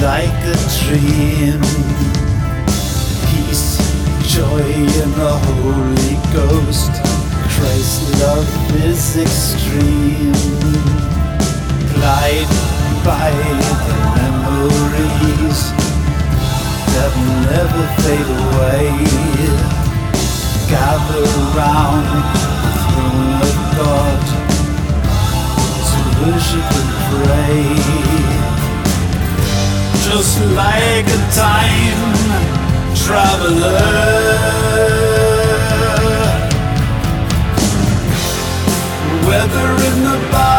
like a dream. Peace, joy in the Holy Ghost. Christ's love is extreme. Glide by the memories that never fade away. Gather round the throne of God to worship and pray. Just like a time traveler, whether in the